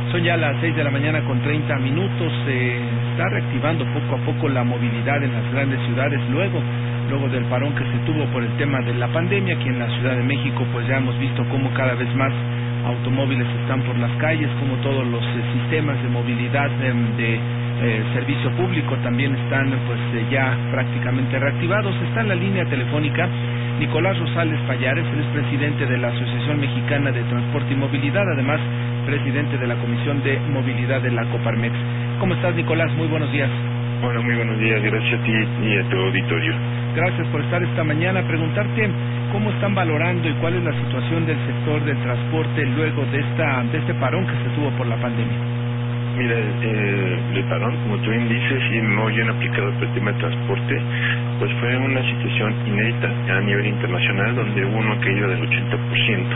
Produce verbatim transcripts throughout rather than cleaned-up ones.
Son ya las seis de la mañana con treinta minutos. Se eh, está reactivando poco a poco la movilidad en las grandes ciudades, luego luego del parón que se tuvo por el tema de la pandemia. Aquí en la Ciudad de México pues ya hemos visto cómo cada vez más automóviles están por las calles, como todos los eh, sistemas de movilidad eh, de eh, servicio público también están pues eh, ya prácticamente reactivados. Está en la línea telefónica Nicolás Rosales Pallares, él es presidente de la Asociación Mexicana de Transporte y Movilidad, además presidente de la Comisión de Movilidad de la Coparmex. ¿Cómo estás, Nicolás? Muy buenos días. Hola, muy buenos días. Gracias a ti y a tu auditorio. Gracias por estar esta mañana. Preguntarte cómo están valorando y cuál es la situación del sector del transporte luego de esta de este parón que se tuvo por la pandemia. Mira, eh, el parón, como tú bien dices, y muy bien aplicado por el tema de transporte, pues fue una situación inédita a nivel internacional donde hubo una caída del ochenta por ciento.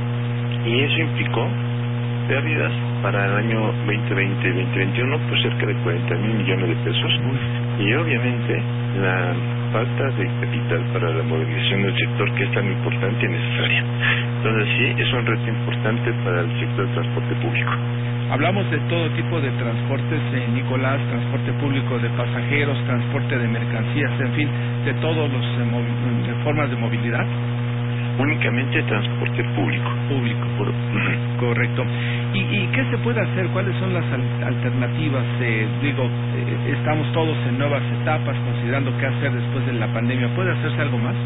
Y eso implicó pérdidas para el año veinte veinte y veinte veintiuno por cerca de cuarenta mil millones de pesos. Y obviamente la falta de capital para la movilización del sector, que es tan importante y necesaria. Entonces sí, es un reto importante para el sector del transporte público. Hablamos de todo tipo de transportes, eh, Nicolás, transporte público de pasajeros, transporte de mercancías, en fin, de todas las eh, formas de movilidad. Únicamente transporte público. Público, por... uh-huh. Correcto. ¿Y, ¿Y qué se puede hacer? ¿Cuáles son las al- alternativas? Eh, digo, eh, estamos todos en nuevas etapas, considerando qué hacer después de la pandemia. ¿Puede hacerse algo más?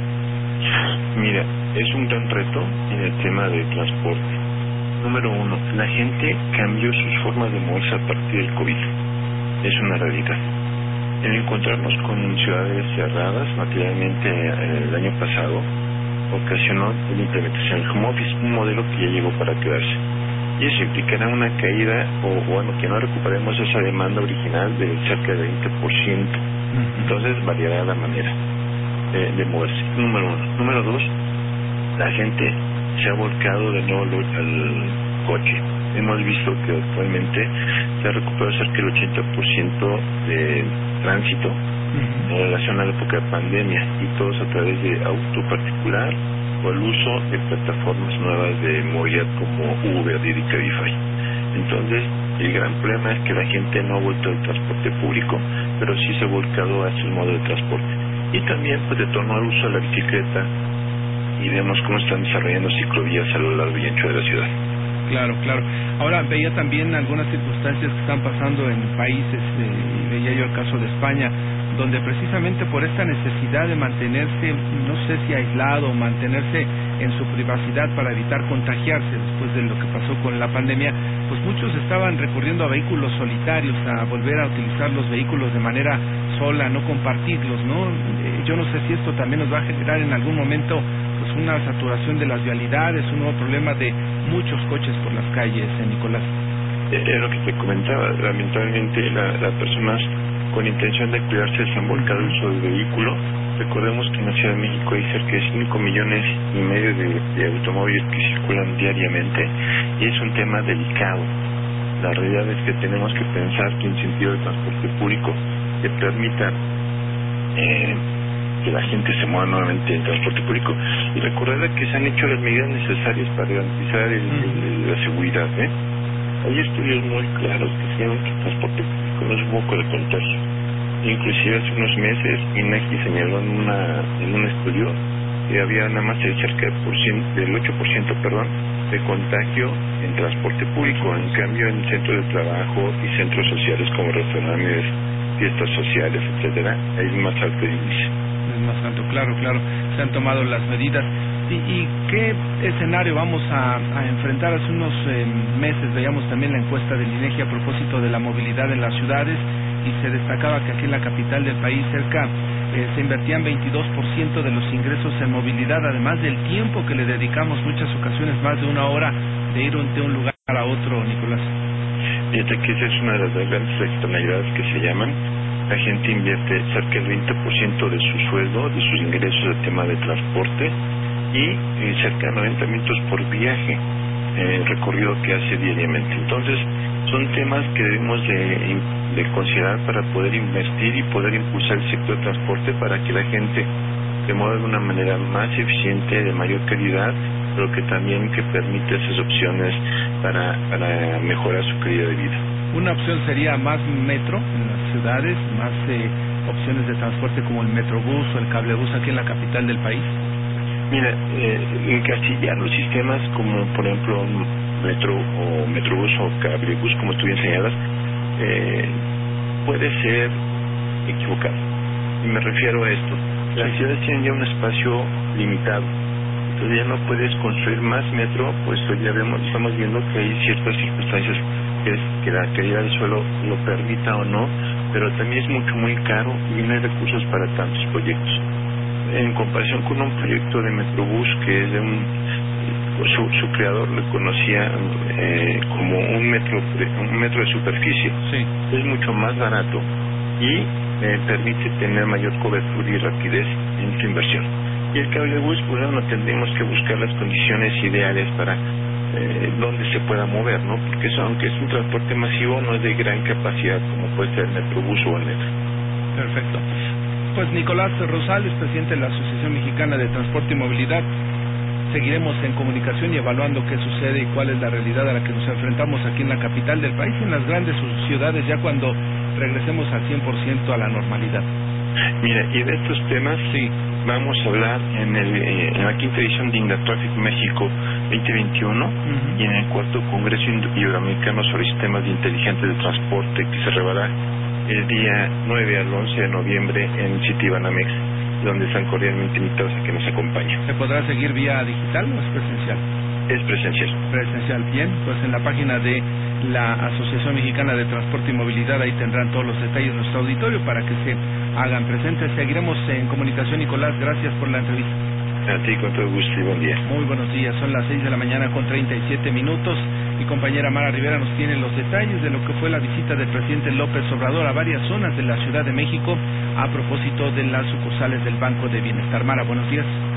Mira, es un gran reto en el tema de transporte. Número uno, la gente cambió sus formas de moverse a partir del COVID. Es una realidad. El encontrarnos con ciudades cerradas materialmente eh, el año pasado ocasionó la implementación del home office, un modelo que ya llegó para quedarse. Y eso implicará una caída, o bueno, que no recuperemos esa demanda original de cerca del veinte por ciento. Entonces variará la manera eh, de moverse. Número uno. Número dos, la gente se ha volcado de nuevo al coche. Hemos visto que actualmente se ha recuperado cerca del ochenta por ciento de tránsito uh-huh. en relación a la época de pandemia, y todos a través de auto particular o el uso de plataformas nuevas de movilidad como Uber, Didi, Cabify. Entonces, el gran problema es que la gente no ha vuelto al transporte público, pero sí se ha volcado hacia el modo de transporte. Y también, pues, de torno al uso de la bicicleta, y vemos cómo están desarrollando ciclovías a lo largo y ancho de la ciudad. Claro, claro. Ahora, veía también algunas circunstancias que están pasando en países, eh, y veía yo el caso de España, donde precisamente por esta necesidad de mantenerse, no sé si aislado, o mantenerse en su privacidad para evitar contagiarse después de lo que pasó con la pandemia, pues muchos estaban recurriendo a vehículos solitarios, a volver a utilizar los vehículos de manera sola, no compartirlos, ¿no? Eh, yo no sé si esto también nos va a generar en algún momento pues una saturación de las vialidades, un nuevo problema de muchos coches por las calles, eh, Nicolás. Es lo que te comentaba, lamentablemente la, las personas con intención de cuidarse se han volcado el uso del vehículo. Recordemos que en la Ciudad de México hay cerca de cinco millones y medio de, de automóviles que circulan diariamente, y es un tema delicado. La realidad es que tenemos que pensar que en sentido de transporte público que permita eh, que la gente se mueva nuevamente en transporte público, y recordar que se han hecho las medidas necesarias para garantizar el, el, la seguridad. ¿eh? Hay estudios muy claros que señalan que el transporte público no es un foco de contagio. Inclusive hace unos meses INEGI señaló en, una, en un estudio que había nada más el cerca de por ciento, del ocho por ciento perdón, de contagio en transporte público. En cambio, en centros de trabajo y centros sociales como restaurantes, fiestas sociales, etcétera, hay más alto índice. Es más alto, claro, claro. Se han tomado las medidas. ¿Y, y qué escenario vamos a, a enfrentar? Hace unos eh, meses veíamos también la encuesta del INEGI a propósito de la movilidad en las ciudades, y se destacaba que aquí en la capital del país cerca eh, se invertían veintidós por ciento de los ingresos en movilidad, además del tiempo que le dedicamos muchas ocasiones, más de una hora de ir de un lugar a otro, Nicolás. Fíjate que esa es una de las grandes externalidades que se llaman. La gente invierte cerca del veinte por ciento de su sueldo, de sus ingresos de tema de transporte, y eh, cerca de noventa minutos por viaje, eh, el recorrido que hace diariamente. Entonces, son temas que debemos de, de considerar para poder invertir y poder impulsar el sector de transporte para que la gente se mueva de una manera más eficiente, de mayor calidad, pero que también que permite esas opciones para, para mejorar su calidad de vida. Una opción sería más metro en las ciudades, más eh, opciones de transporte como el Metrobús o el cablebús aquí en la capital del país. Mira, eh, encasillar los sistemas como por ejemplo metro o Metrobús o cablebús, como tú bien señalas, eh, puede ser equivocado. Y me refiero a esto. Las ciudades tienen ya un espacio limitado. Entonces ya no puedes construir más metro, pues ya vemos, estamos viendo que hay ciertas circunstancias que es que la calidad del suelo lo permita o no, pero también es mucho muy caro y no hay recursos para tantos proyectos. En comparación con un proyecto de Metrobús que es de un su, su creador le conocía eh, como un metro un metro de superficie, sí. Es mucho más barato y eh, permite tener mayor cobertura y rapidez en su inversión. Y el cablebús, pues no tendremos que buscar las condiciones ideales para eh, donde se pueda mover, ¿no? Porque eso, aunque es un transporte masivo, no es de gran capacidad como puede ser el Metrobús o el metro. Perfecto. Pues Nicolás Rosales, presidente de la Asociación Mexicana de Transporte y Movilidad, seguiremos en comunicación y evaluando qué sucede y cuál es la realidad a la que nos enfrentamos aquí en la capital del país y en las grandes ciudades ya cuando regresemos al cien por ciento a la normalidad. Mira, y de estos temas sí vamos a hablar en, el, eh, en la quinta edición de Indatraffic México veinte veintiuno uh-huh. y en el cuarto Congreso Iberoamericano sobre Sistemas de Inteligentes de Transporte que se llevará el día nueve al once de noviembre en Citibanamex, donde están cordialmente invitados a que nos acompañen. ¿Se podrá seguir vía digital o es presencial? Es presencial. Presencial, bien, pues en la página de la Asociación Mexicana de Transporte y Movilidad ahí tendrán todos los detalles de nuestro auditorio para que se hagan presentes. Seguiremos en comunicación, Nicolás, gracias por la entrevista. A ti con todo gusto y buen día. Muy buenos días, son las seis de la mañana con treinta y siete minutos. Mi compañera Mara Rivera nos tiene los detalles de lo que fue la visita del presidente López Obrador a varias zonas de la Ciudad de México a propósito de las sucursales del Banco de Bienestar. Mara, buenos días.